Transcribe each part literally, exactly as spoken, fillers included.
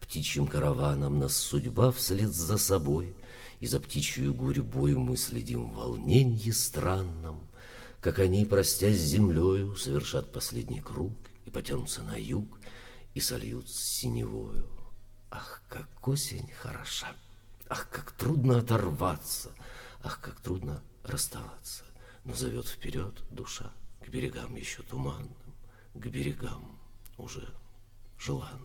Птичьим караваном нас судьба вслед за собой, и за птичью гурьбой мы следим в волненье странном, как они, простясь с землею, совершат последний круг и потянутся на юг, и сольют с синевою. Ах, как осень хороша! Ах, как трудно оторваться! Ах, как трудно расставаться! Но зовет вперед душа к берегам еще туманным, к берегам уже желанным.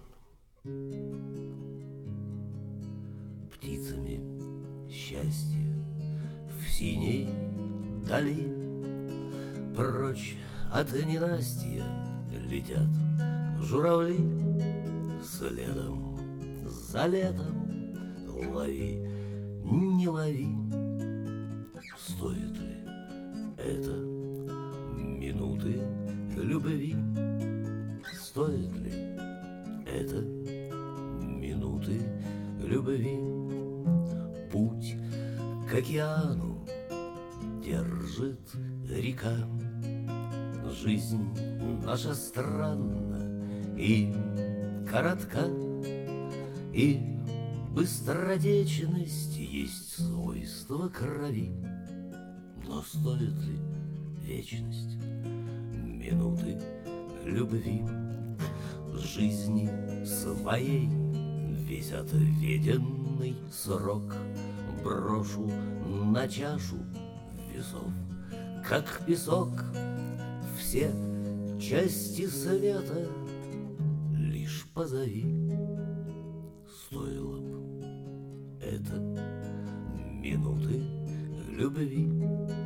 Птицами счастье в синей дали, прочь от ненастья летят журавли. Следом за летом лови, не лови. Стоит ли это минуты любви? Стоит ли это минуты любви? Путь к океану держит река. Жизнь наша странна и коротка, и быстротечность есть свойство крови. Но стоит ли вечность минуты любви? Жизни своей весь отведенный срок брошу на чашу весов, как песок. Все части света лишь позови. Стоило б это минуты любви.